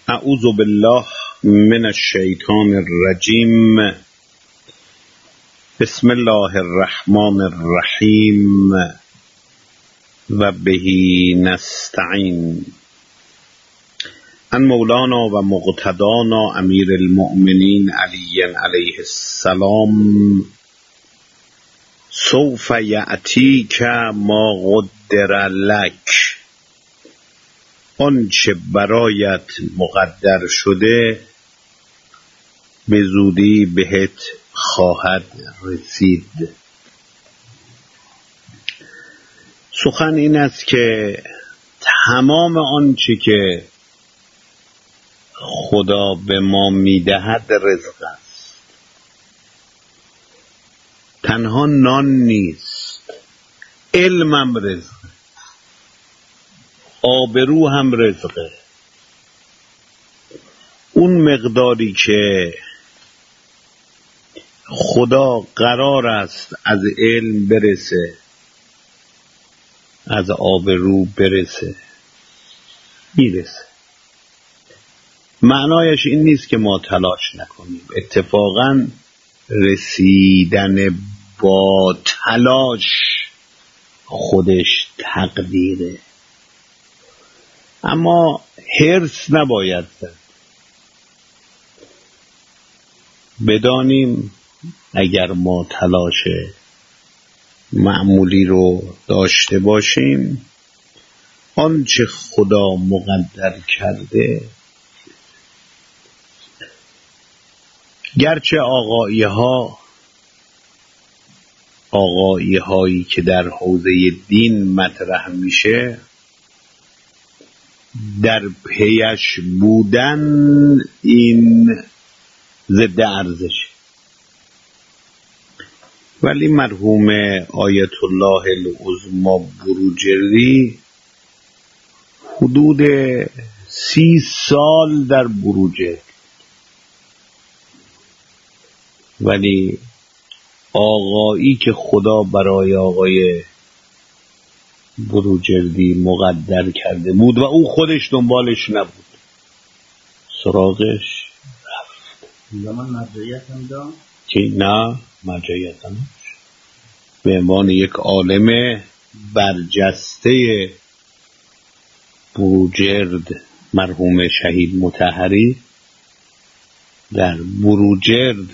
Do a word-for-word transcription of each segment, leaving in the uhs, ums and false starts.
اعوذ بالله من الشیطان الرجیم. بسم الله الرحمن الرحیم و بهی نستعین. ان مولانا و مقتدانا امیر المؤمنین علی علیه السلام سوف یأتیک ما قدر لک. آنچه برایت مقدر شده به زودی بهت خواهد رسید. سخن این است که تمام آنچه که خدا به ما میدهد رزق است. تنها نان نیست، علمم رزق، آبرو هم رزقه. اون مقداری که خدا قرار است از علم برسه، از آبرو برسه، میرسه. معنایش این نیست که ما تلاش نکنیم. اتفاقاً رسیدن با تلاش خودش تقدیره. اما حرص نباید زد. بدانیم اگر ما تلاش معمولی رو داشته باشیم، آنچه خدا مقدر کرده، گرچه آقایی ها آقایی هایی که در حوزه دین مطرح میشه در پیش بودن این ضد ارزش، ولی مرحوم آیت الله العظمی بروجردی حدود سی سال در بروجرد، ولی آقایی که خدا برای آقای بروجردی مقدر کرده بود و او خودش دنبالش نبود، سراغش رفت. زمان مرجعیت هم داشت؟ که نه، مرجعیت هم داشت. به عنوان یک عالم برجسته بروجرد، مرحوم شهید مطهری در بروجرد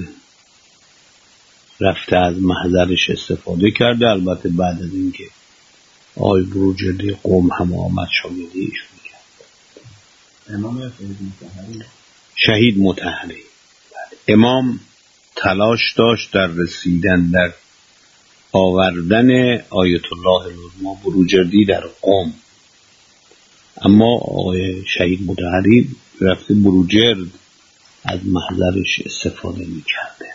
رفته از محضرش استفاده کرده. البته بعد از اینکه آقای بروجردی قوم هم آمد شاگردی ایشون کرد. امام یا شهید مطهری؟ شهید مطهری. امام تلاش داشت در رسیدن، در آوردن آیت الله العظمی بروجردی در قوم، اما آقای شهید مطهری رفته بروجرد از محضرش استفاده میکرده.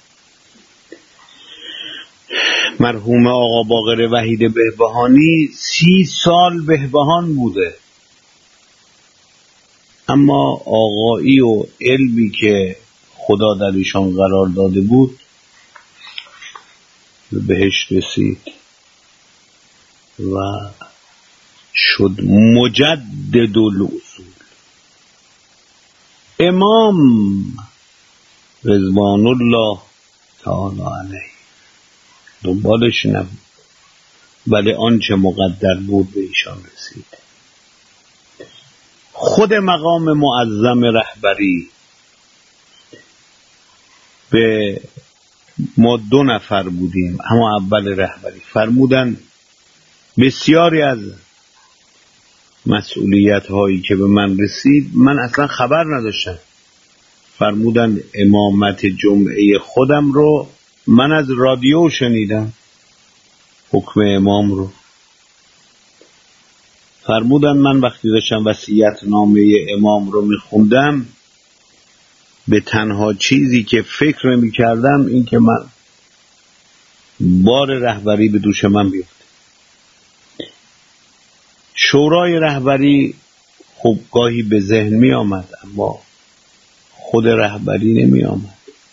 مرحوم آقا باقر وحید بهبهانی سی سال بهبهان بوده، اما آقایی و علمی که خدا در ایشان قرار داده بود بهش رسید و شد مجدد الاصول. امام رضوان الله تعالی علیه دنبالش نبود، ولی آنچه مقدر بود به ایشان رسید. خود مقام معظم رهبری به ما دو نفر بودیم، اما اول رهبری فرمودن بسیاری از مسئولیت هایی که به من رسید من اصلا خبر نداشتم. فرمودن امامت جمعه خودم رو من از رادیو شنیدم، حکم امام رو. فرمودن من وقتی داشتم وصیت نامه امام رو میخوندم به تنها چیزی که فکر میکردم این که من بار رهبری به دوش من بیفته. شورای رهبری خب گاهی به ذهن می آمد، اما خود رهبری نمی آمد.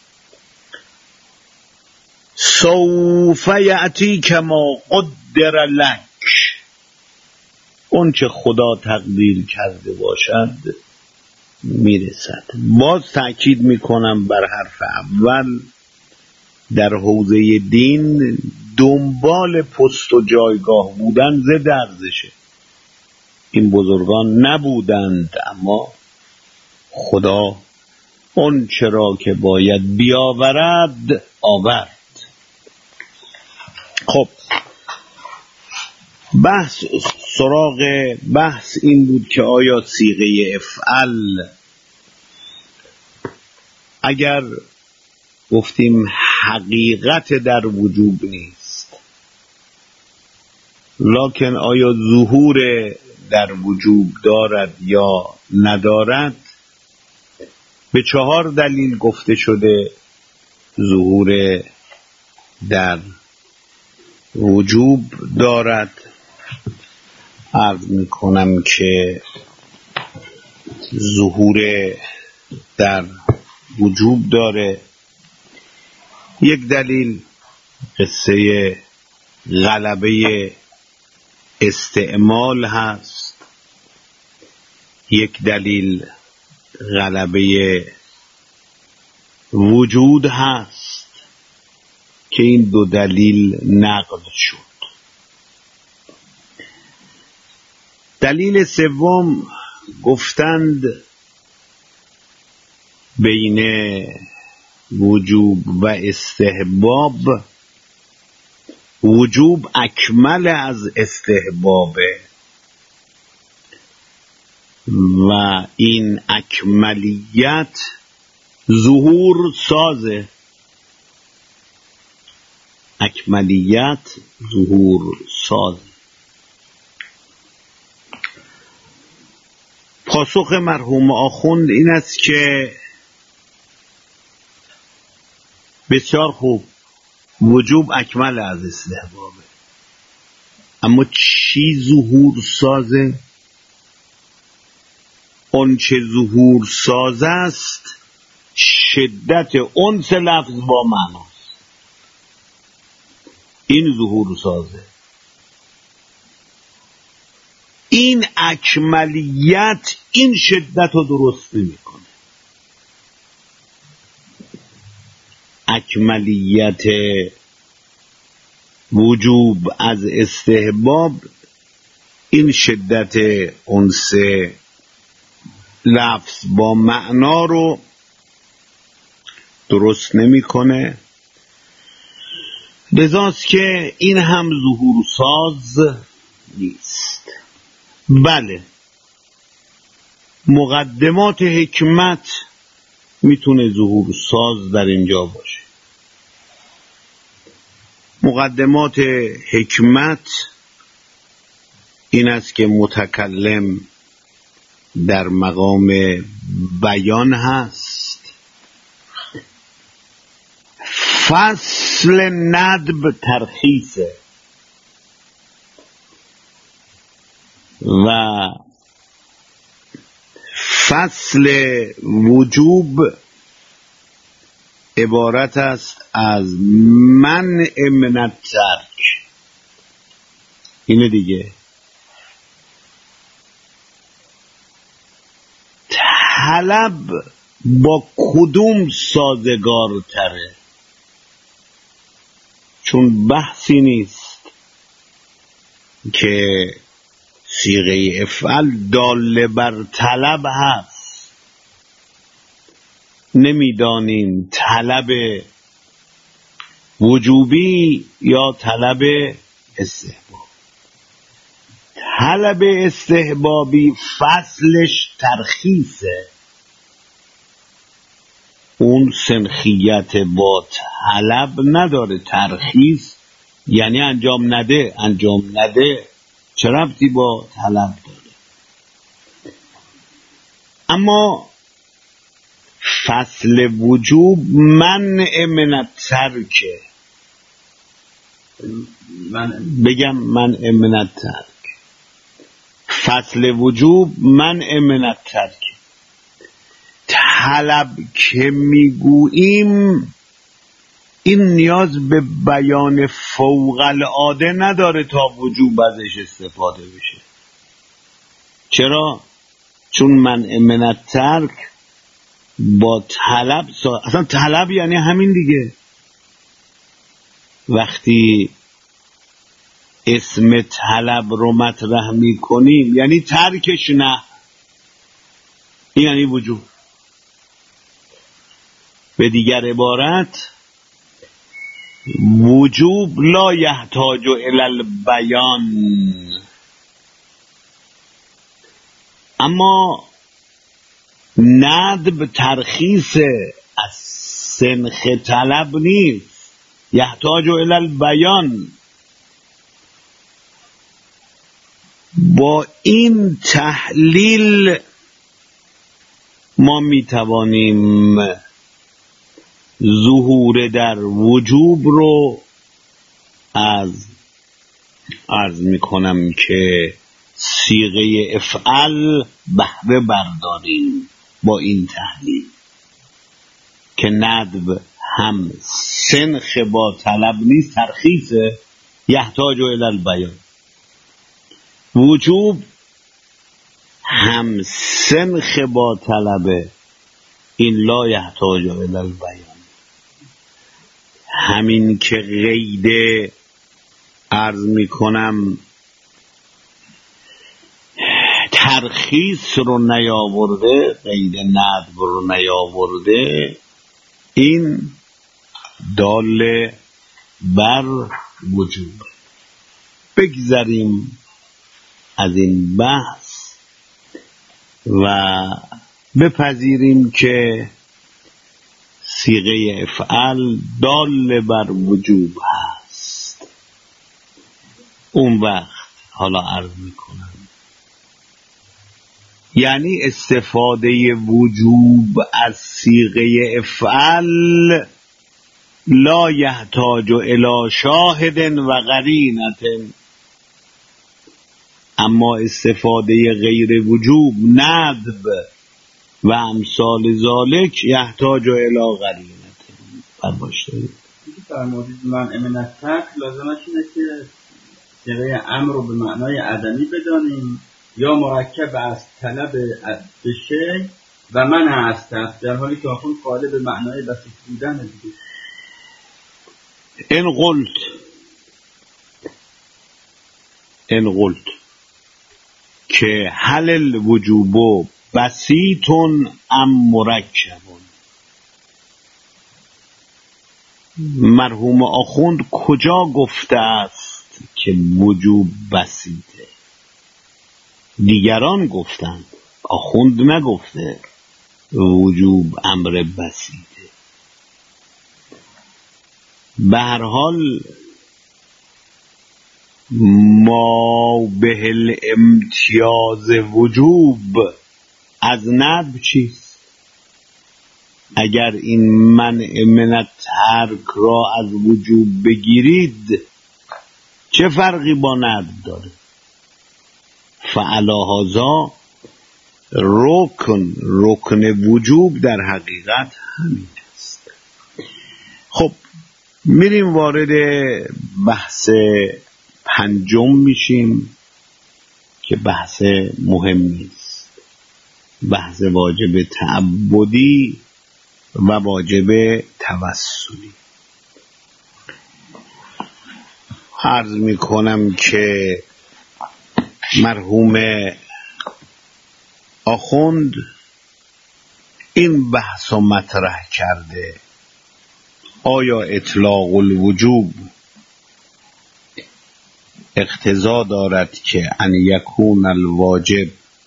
سوف یأتیک ما قدر لک، اون چه خدا تقدیر کرده باشد میرسد. باز تأکید میکنم بر حرف اول، در حوزه دین دنبال پست و جایگاه بودن ضد ارزشه. این بزرگان نبودند، اما خدا اون چرا که باید بیاورد آورد. خب بحث سراغ بحث این بود که آیا صیغه افعل اگر گفتیم حقیقت در وجوب نیست، لکن آیا ظهور در وجوب دارد یا ندارد؟ به چهار دلیل گفته شده ظهور در وجوب دارد. عرض میکنم که ظهور در وجوب داره. یک دلیل قصه غلبه استعمال هست، یک دلیل غلبه وجود هست که این دو دلیل نقض شد. دلیل سوم گفتند بین وجوب و استحباب، وجوب اکمل از استحبابه و این اکملیت ظهور سازه. اکملیت ظهور سازه. پاسخ مرحوم آخوند این است که بسیار خوب، وجوب اکمل از استحبابه، اما چی ظهور سازه؟ اون چه ظهور سازه است شدت انس لفظ با معناست. این ظهور سازه. این اکملیت این شدت رو درست نمی‌کنه. اکملیت وجوب از استحباب این شدت انس لفظ با معنا رو درست نمی‌کنه. لذاست که این هم ظهور ساز نیست. بله، مقدمات حکمت میتونه ظهور ساز در اینجا باشه. مقدمات حکمت این است که متکلم در مقام بیان هست، فصل ندب ترخیصه و فصل وجوب عبارت است از منع من الترک. اینه دیگه. طلب با کدوم سازگار تره؟ چون بحثی نیست که صیغه افعل دال بر طلب هست. نمیدانیم طلب وجوبی یا طلب استحباب. طلب استحبابی فصلش ترخیصه، اون سنخیت با طلب نداره. ترخیص یعنی انجام نده. انجام نده چه ربطی با طلب داره؟ اما فصل وجوب منع من الترک. بگم منع من الترک. فصل وجوب منع من الترک. طلب که میگوییم این نیاز به بیان فوق العاده نداره تا وجوب ازش استفاده بشه. چرا؟ چون منع من الترک با طلب سا... اصلا طلب یعنی همین دیگه. وقتی اسم طلب رو مطرح میکنیم یعنی ترکش نه، این یعنی وجوب. به دیگر عبارت وجوب لا یحتاج الی البیان، اما ندب ترخیص از سنخ طلب نیست، یحتاج الی البیان. با این تحلیل ما میتوانیم ظهور در وجوب رو از عرض میکنم که صیغه افعل بهره برداریم. با این تحلیل که ندب هم سنخ با طلب نیست، ترخیصه، یحتاج الی البیان. وجوب هم سنخ با طلبه، این لا یحتاج الی البیان. همین که قید عرض میکنم ترخیص رو نیاورده، قید ندب رو نیاورده، این دال بر وجوب. بگذریم از این بحث و بپذیریم که صیغه افعل دال بر وجوب هست. اون وقت حالا عرض میکنم یعنی استفاده وجوب از صیغه افعل لا یحتاج الی شاهد و قرینه، اما استفاده غیر وجوب ندب و امثال ذالک یحتاج الی قرینه. فرمایش دارید. فرمودید منع من الترک لازمش اینه که صیغه امر رو به معنای عدمی بدانیم یا مرکب از طلب به شی و منع از ترک، در حالی که آخون قائل به معنای بسیط بودن دیگه. ان قلت ان قلت که هل الوجوب بسیطون ام مرکبون، مرحوم آخوند کجا گفته است که وجوب بسیطه؟ دیگران گفتند، آخوند نگفته وجوب امر بسیطه. به هر حال ما به الامتیاز وجوب از ندب چیست؟ اگر این منع من الترک را از وجوب بگیرید چه فرقی با ندب داره؟ فعلی هذا رکن رکن وجوب در حقیقت همین است. خب میریم وارد بحث پنجم میشیم که بحث مهمی است، بحث واجب تعبدی و واجب توسلی. عرض میکنم که مرحوم آخوند این بحث رو مطرح کرده، آیا اطلاق الوجوب اقتضا دارد که ان یکون الواجب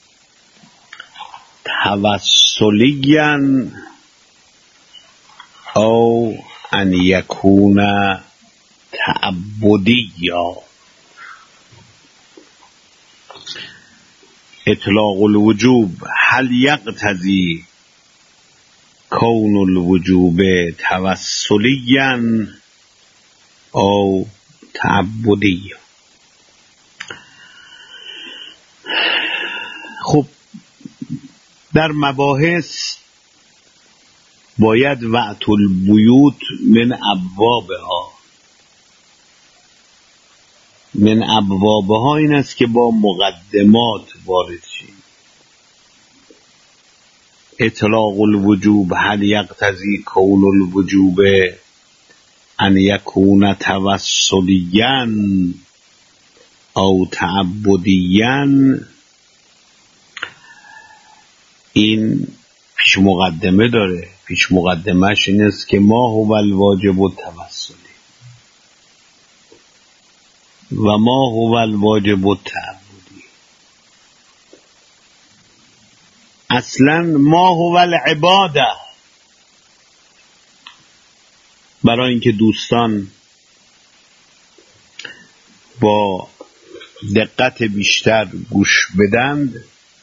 توسلیاً او ان یکون تعبدیا؟ اطلاق الوجوب هل یقتضی کون الوجوب توسلیاً او تعبدیا؟ خب در مباحث باید وعت البیوت من ابوابها، من ابوابها این است که با مقدمات وارد شیم. اطلاق الوجوب هل یقتضی کون الوجوب ان یکون توسلیاً او تعبدیاً، این پیش مقدمه داره. پیش مقدمهش این است که ما هو الواجب التوسلی و ما هو الواجب التعبدی. اصلا ما هو العباده. برای اینکه دوستان با دقت بیشتر گوش بدند،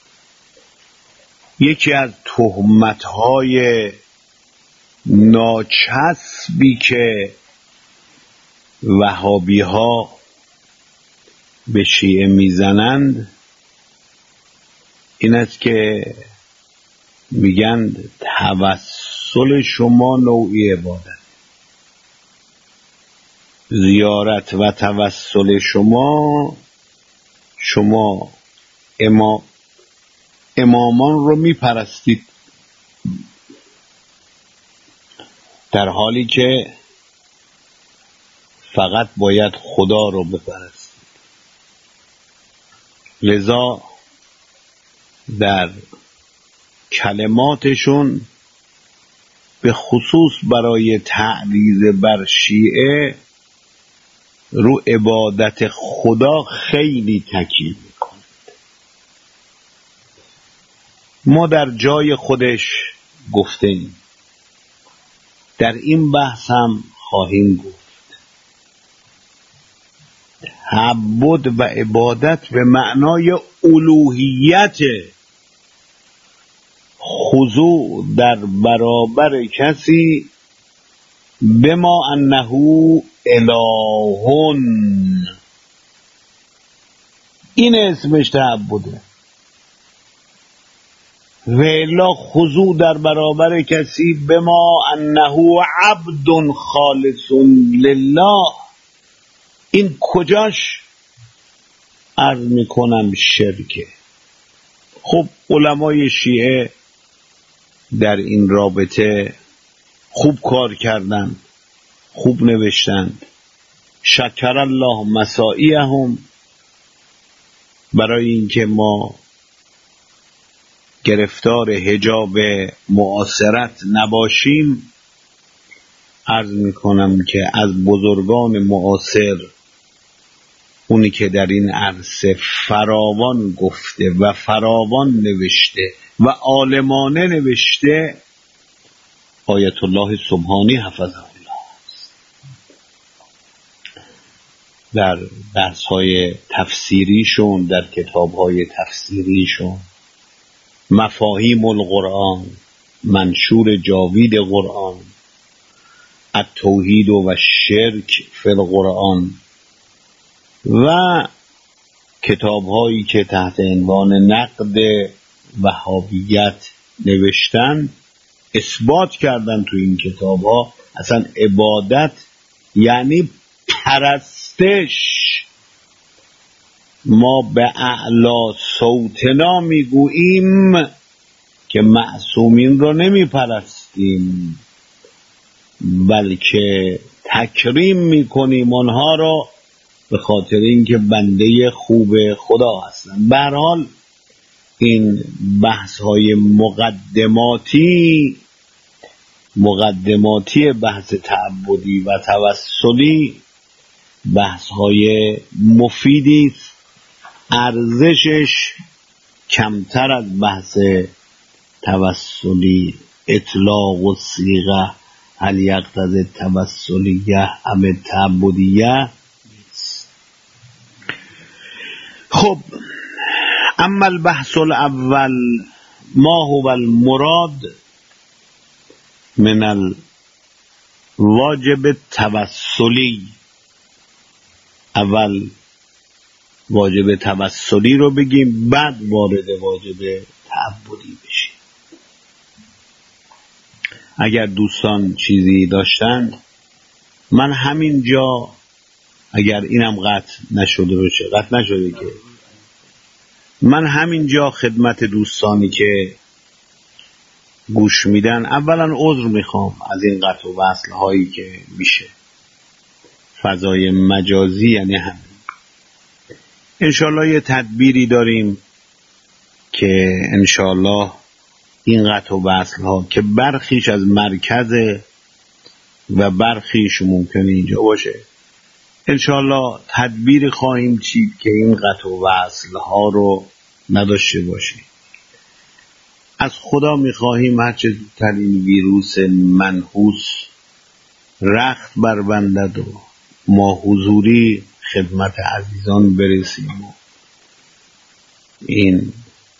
یکی از تهمت‌های ناچسبی که وهابی‌ها به شیعه میزنند این است که میگن توسل شما نوعی عبادت، زیارت و توسل شما شما امام امامان رو میپرستید، در حالی که فقط باید خدا رو بپرستید. لذا در کلماتشون به خصوص برای تعریض بر شیعه رو عبادت خدا خیلی تاکید میکنند. ما در جای خودش گفتیم، در این بحث هم خواهیم گفت، تعبد و عبادت به معنای الوهیت، خضوع در برابر کسی بما انه الهون، این اسمش تعبده. و الا خضوع در برابر کسی بما انه عبد خالص لله، این کجاش عرض میکنم شرکه. خب علمای شیعه در این رابطه خوب کار کردند، خوب نوشتند. شکر الله مساعیهم، برای اینکه ما گرفتار حجاب معاصرت نباشیم، عرض میکنم که از بزرگان معاصر اونی که در این عرصه فراوان گفته و فراوان نوشته و عالمانه نوشته، آیت الله سبحانی حفظه الله است. در بحث‌های تفسیریشون، در کتاب‌های تفسیریشون، مفاهیم القرآن، منشور جاوید قرآن، التوحید و شرک فی القرآن و کتاب‌هایی که تحت عنوان نقد وهابیت نوشتن، اثبات کردن تو این کتاب‌ها اصلا عبادت یعنی پرستش. ما به اعلی صوتنا میگوییم که معصومین رو نمی پرستیم، بلکه تکریم میکنیم آنها رو به خاطر اینکه بنده خوب خدا هستند. به هر حال این بحث های مقدماتی مقدماتی بحث تعبدی و توسلی بحث های مفیدی است، ارزشش کمتر از بحث توسلی اطلاق و صیغه هل یقتضی توسلیه ام تعبدیه نیست. خب اما البحث الاول ما هو المراد من الواجب التوسلی. اول واجب توسلی رو بگیم، بعد وارد واجب تعبدی بشیم. اگر دوستان چیزی داشتن، من همین جا، اگر اینم قطع نشده باشه، قطع نشده که من همین جا خدمت دوستانی که گوش میدن، اولا عذر میخوام از این قطع و وصل هایی که میشه. فضای مجازی یعنی همین. انشالله یه تدبیری داریم که انشالله این قطع و وصل ها که برخیش از مرکز و برخیش ممکنه اینجا باشه، انشالله تدبیر خواهیم چید که این قطع و وصل ها رو نداشته باشیم. از خدا میخواهیم هرچه زودتر این ویروس منحوس رخت بربندد و ما حضوری خدمت عزیزان برسیم و این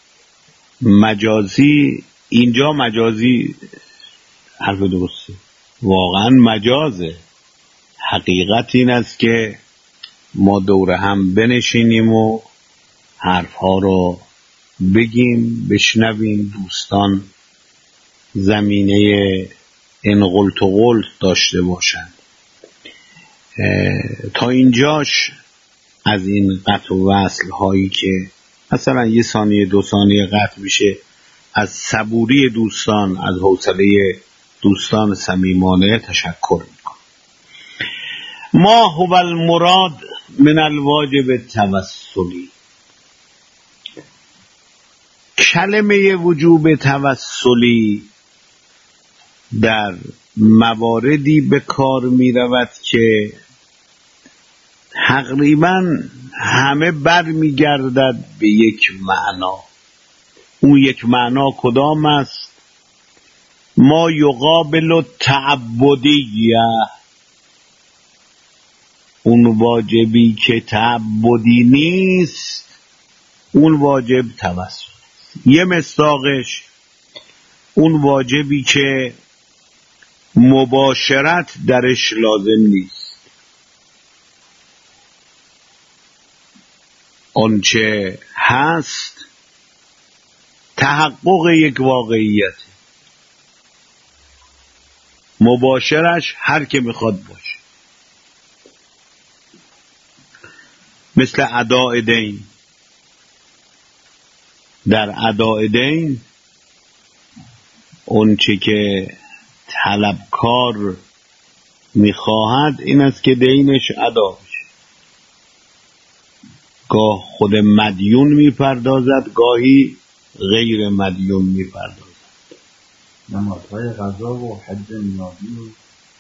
مجازی، اینجا مجازی حرف درسته، واقعا مجازه. حقیقت این است که ما دور هم بنشینیم و حرف ها رو بگیم، بشنویم، دوستان زمینه این قلت و قلت داشته باشند. تا اینجاش از این قطع و وصل هایی که مثلا یه ثانیه دو ثانیه قطع میشه، از صبوری دوستان، از حوصله دوستان صمیمانه تشکر میکنم. ما هو المراد من الواجب التوسلی. کلمه وجوب توسلی در مواردی به کار می رود که تقریبا همه بر می گردد به یک معنا. اون یک معنا کدام است؟ ما یقابل التعبدیه، اون واجبی که تعبدی نیست، اون واجب توسل. یه مصداقش اون واجبی که مباشرت درش لازم نیست، آنچه هست تحقق یک واقعیت، مباشرش هر که میخواد باشه. مثل اداء دین. در اداء دین اون چه که طلبکار میخواهد این است که دینش ادا بشه. گاه خود مدیون میپردازد، گاهی غیر مدیون میپردازد. نمازهای قضا و حج نیازی.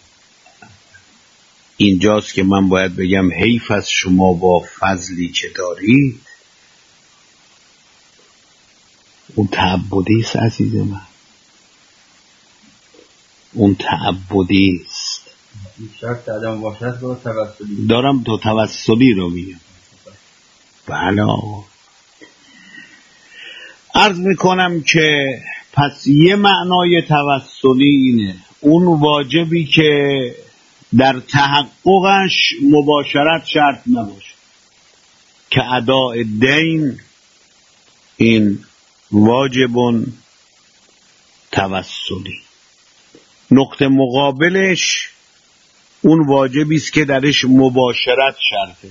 اینجاست که من باید بگم حیف از شما با فضلی که دارید. اون تعبدی است عزیز من، اون تعبدی است. شرط عدم باشد با توسلی. دارم تو توسلی رو میگم. بله عرض میکنم که پس یه معنای توسلی اینه، اون واجبی که در تحققش مباشرت شرط نباشه، که اداء دین این واجبون توسلی. نقطه مقابلش اون واجبی است که درش مباشرت شرطه،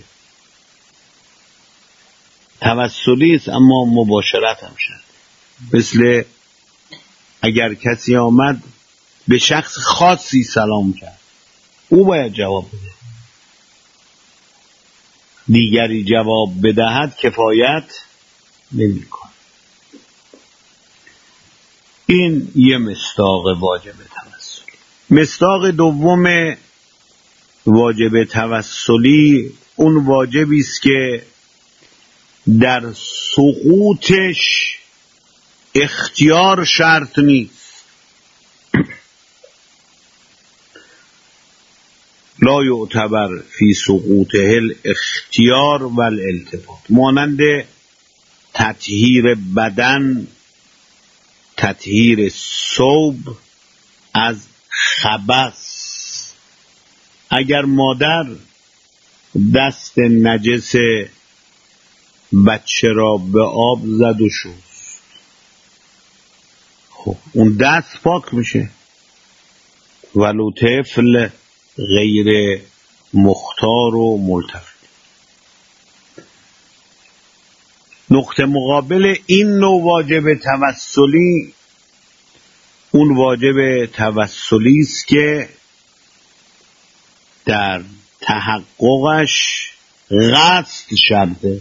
توسلی است اما مباشرت هم شرط. مثل اگر کسی آمد به شخص خاصی سلام کرد، او باید جواب بده، دیگری جواب بدهد کفایت نمی کن. این یه مصداق واجب توسلی. مصداق دوم واجب توسلی اون واجبی است که در سقوطش اختیار شرط نیست. لا یعتبر فی سقوطه الاختیار و الالتفات. مانند تطهیر بدن، تطهیر ثوب از خبث. اگر مادر دست نجس بچه را به آب زد و شست، خب اون دست پاک میشه، ولو طفل غیر مختار و ملتفت. نقطه مقابل این نوع واجب توسلی اون واجب توسلی است که در تحققش قصد شرطه.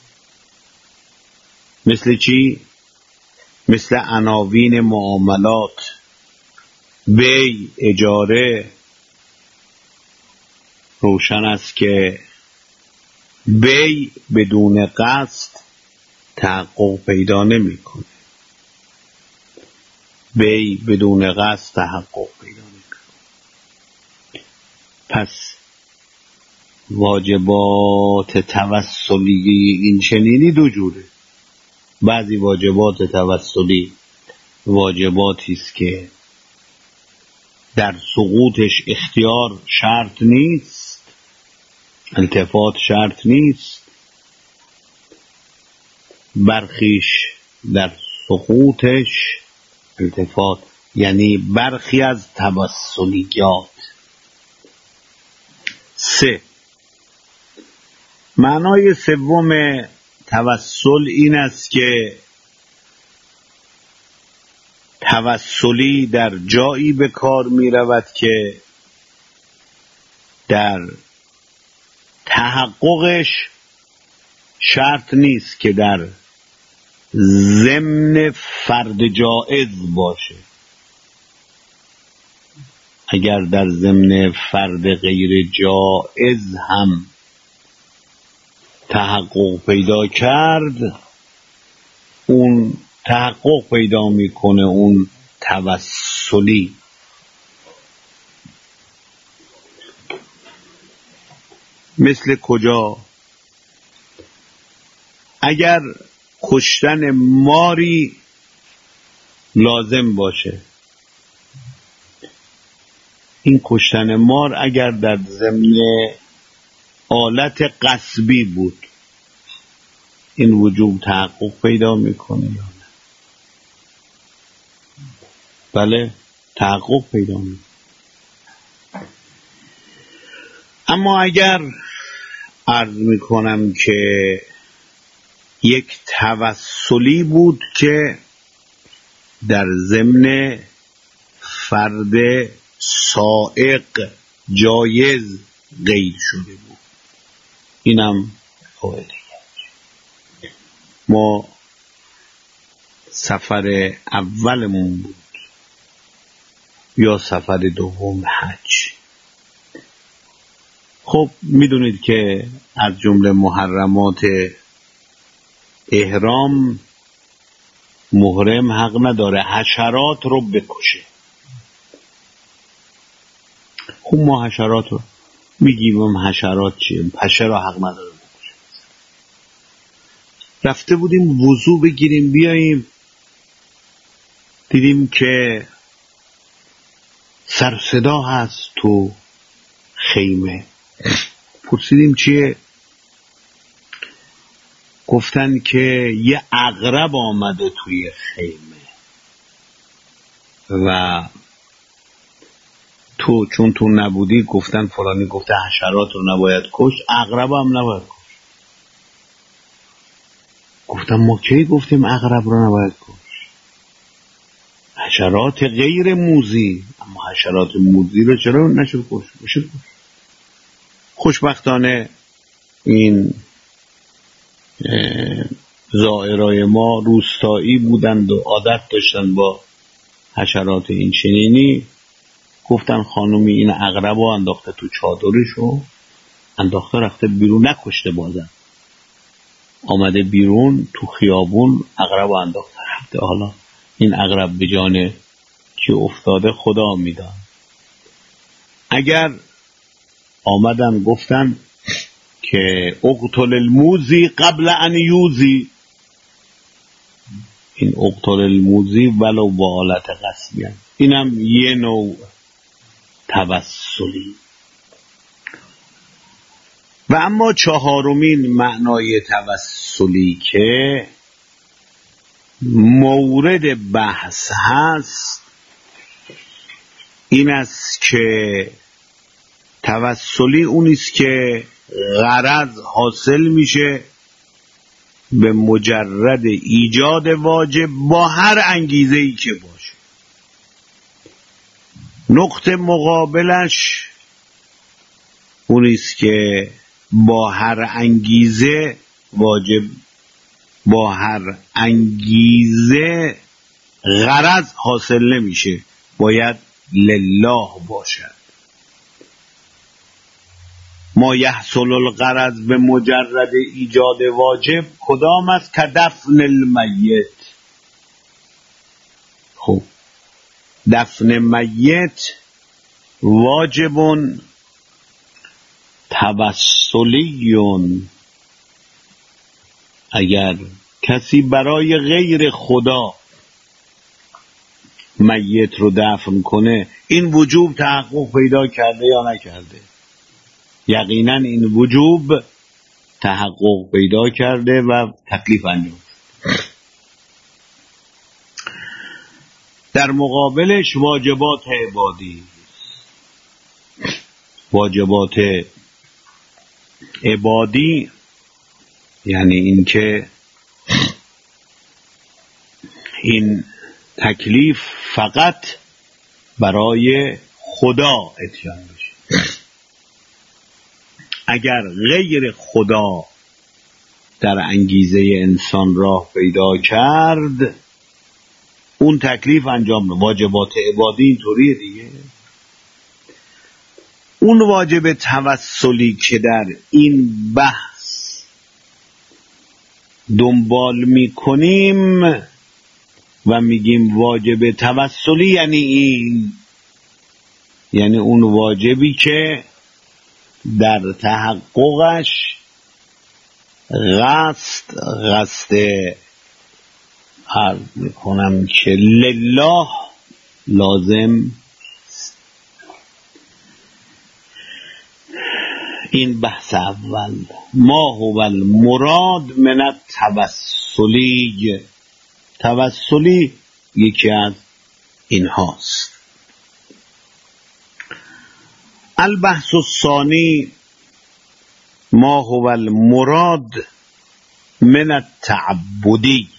مثل چی؟ مثل عناوین معاملات، بی، اجاره. روشن است که بی بدون قصد تحقق پیدا نمی کنه. بی بدون قصد تحقق پیدا نمی کنه. پس واجبات توسلی این چنینی دو جوره. بعضی واجبات توسلی واجباتی است که در سقوطش اختیار شرط نیست، التفات شرط نیست. برخیش در سقوطش التفات، یعنی برخی از توسلیات. سه، معنای سوم توسل این است که توسلی در جایی به کار می رود که در تحققش شرط نیست که در ضمن فرد جائز باشه. اگر در ضمن فرد غیر جائز هم تحقق پیدا کرد، اون تحقق پیدا میکنه اون توسلی. مثل کجا؟ اگر کشتن ماری لازم باشه، این کشتن مار اگر در ضمن آلت غصبی بود، این وجوب تحقق پیدا میکنه یا نه؟ بله، تحقق پیدا میکنه. اما اگر عرض میکنم که یک توسلی بود که در ضمن فرد سائق جایز قید شده بود، اینم قاعده. ما سفر اولمون بود یا سفر دوم حج. خب میدونید که از جمله محرمات احرام محرم حق نداره حشرات رو بکشه. خب ما حشرات رو میگیم، حشرات چیه؟ پشه رو حق نداره بکشه. رفته بودیم وضو بگیریم بیاییم، دیدیم که سر صدا هست تو خیمه. پرسیدیم چیه؟ گفتن که یه عقرب آمده توی خیمه و تو چون تو نبودی گفتن فلانی گفته حشرات رو نباید کش، عقرب هم نباید کش. گفتم ما کی گفتیم عقرب رو نباید کش؟ حشرات غیر موذی، اما حشرات موذی رو چرا نشد کش؟ بشد کش. خوشبختانه این زائرای ما روستایی بودند و عادت داشتن با حشرات این چنینی. گفتن خانومی این عقرب رو انداخته تو چادرش و انداخته رفته بیرون، نکشته بازم، آمده بیرون تو خیابون عقرب رو انداخته رفته. حالا این عقرب به جان که افتاده خدا میدان. اگر آمدن گفتن که اقتل الموذی قبل ان یوذی، این اقتل الموذی ولو با حالت غصبی، اینم یه نوع توسلی. و اما چهارمین معنای توسلی که مورد بحث هست این است که توسلی اونیست که غرض حاصل میشه به مجرد ایجاد واجب با هر انگیزه‌ای که باشه. نقطه مقابلش اونیست که با هر انگیزه واجب با هر انگیزه غرض حاصل نمیشه، باید لله باشد. ما یحصل الغرض به مجرد ایجاد واجب کدام است؟ که دفن المیت. خب دفن میت واجبون توسلیون. اگر کسی برای غیر خدا میت رو دفن کنه، این وجوب تحقق پیدا کرده یا نکرده؟ یقینا این وجوب تحقق پیدا کرده و تکلیف انجام. در مقابلش واجبات عبادی، واجبات عبادی یعنی این که این تکلیف فقط برای خدا اتیان بشه. اگر غیر خدا در انگیزه انسان راه پیدا کرد، اون تکلیف انجام بده. واجبات عبادی اینطوریه دیگه. اون واجب توسلی که در این بحث دنبال میکنیم و میگیم واجب توسلی یعنی این، یعنی اون واجبی که در تحققش قصد قصد عرض میکنم که لله لازم. این بحث اول. ما هو المراد من التوسلی. توسلی یکی از این هاست. البحث الثانی ما هو المراد من التعبدی.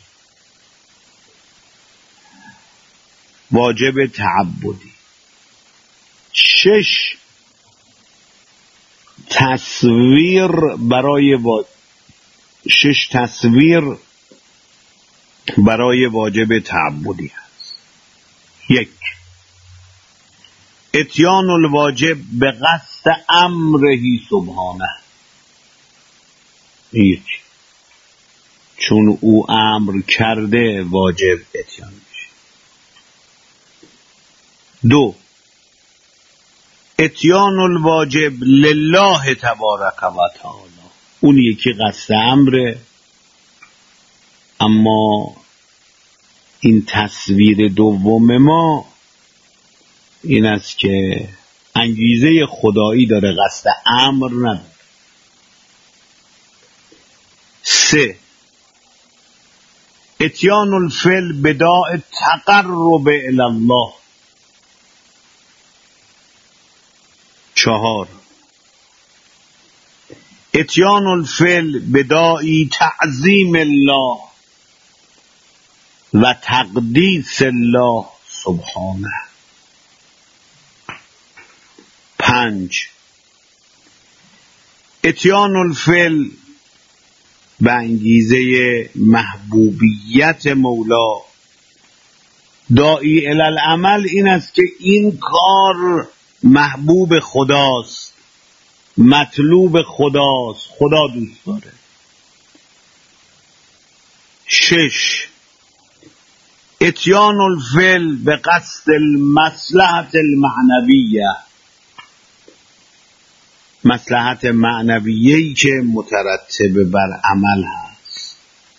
واجب تعبدی. شش تصویر برای واجب شش تصویر برای واجب تعبدی هست. یک، اتیان الواجب به قصد امرهی سبحانه. یک، چون او امر کرده واجب اتیان میشه. دو، اتیان الواجب لله تبارک و تعالی. اون یکی قصد امره، اما این تصویر دوم ما این است که انگیزه خدایی داره، قصد امر نداره. سه، اتیان الفعل بداع تقرب الی الله. چهار، اتیان الفعل بداعی تعظیم الله و تقدیس الله سبحانه. پنج، اتیان الفعل به انگیزه محبوبیت مولا داعی الی العمل. این است که این کار محبوب خداست، مطلوب خداست، خدا دوست داره. شش، اتیان الفعل به قصد المصلحت المعنویه. مصلحت معنویه‌ای که مترتب بر عمل هست.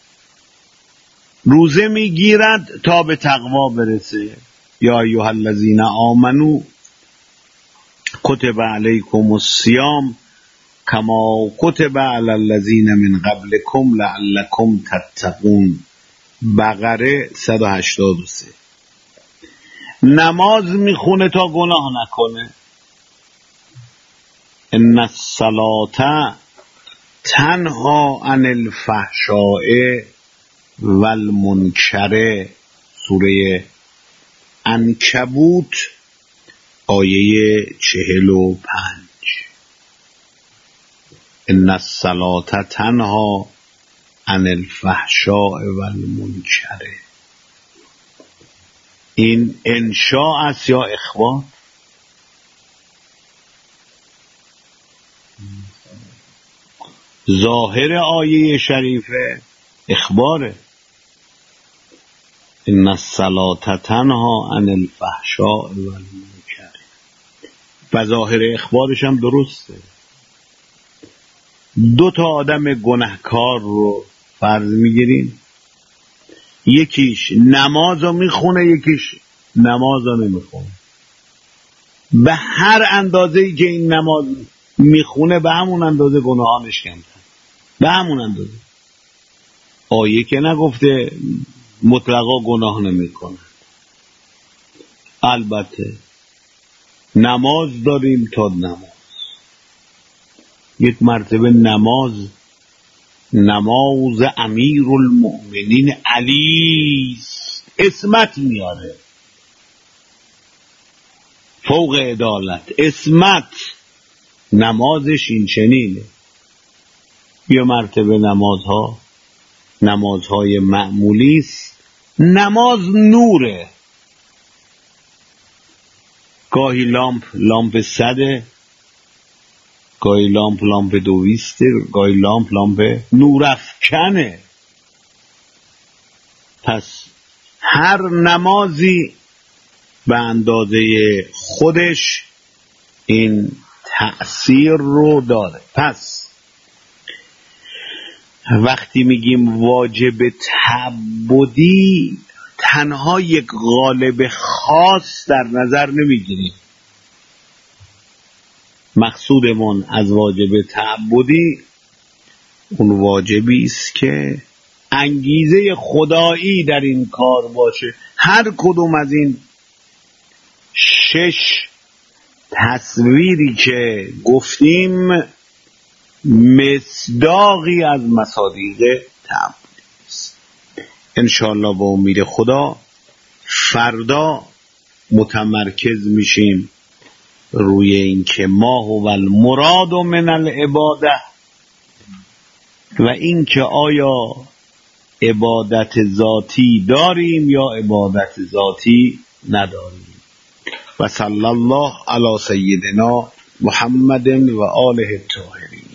روزه میگیرد تا به تقوا برسه. یا ایها الذین آمنو کتب علیکم الصیام کما کتب علی الذین من قبلکم لعلکم تتقون. بقره صد و هشتاد و سه. نماز میخونه تا گناه نکنه. ان الصلاة تنها عن الفحشاء والمنکر. سوره عنکبوت آیه چهل و پنج. ان الصلاة تنها عن الفحشاء و المنکر. این انشاء است یا اخبار؟ ظاهر آیه شریفه اخباره. ان الصلاة تنها عن الفحشاء و المنکر. و ظاهر اخبارش هم درسته. دو تا آدم گناهکار رو فرض میگیریم، یکیش نماز رو میخونه، یکیش نماز رو نمیخونه. به هر اندازه‌ای که این نماز میخونه به همون اندازه گناهانش کمتر، به همون اندازه. آیه که نگفته مطلقا گناه نمیکنه. البته نماز داریم تا نماز. یک مرتبه نماز نماز امیر المؤمنین علی اسمت میاره، فوق عدالت اسمت. نمازش این چنینه. یه مرتبه نمازها نمازهای معمولی است. نماز نوره. گاهی لامپ لامپ صده، گاهی لامپ لامپ دویسته، گاهی لامپ لامپ نورافکنه. پس هر نمازی به اندازه خودش این تأثیر رو داره. پس وقتی میگیم واجب تعبدی تنها یک قالب خاص در نظر نمیگیریم. مقصودمون از واجب تعبدی اون واجبی است که انگیزه خدایی در این کار باشه. هر کدوم از این شش تصویری که گفتیم مصداقی از مصادیق تعبدی است. انشاءالله با امید خدا فردا متمرکز میشیم روی این که ما هو المراد من العباده و این که آیا عبادت ذاتی داریم یا عبادت ذاتی نداریم. و صلی الله علی سیدنا محمد و آله الطاهرین.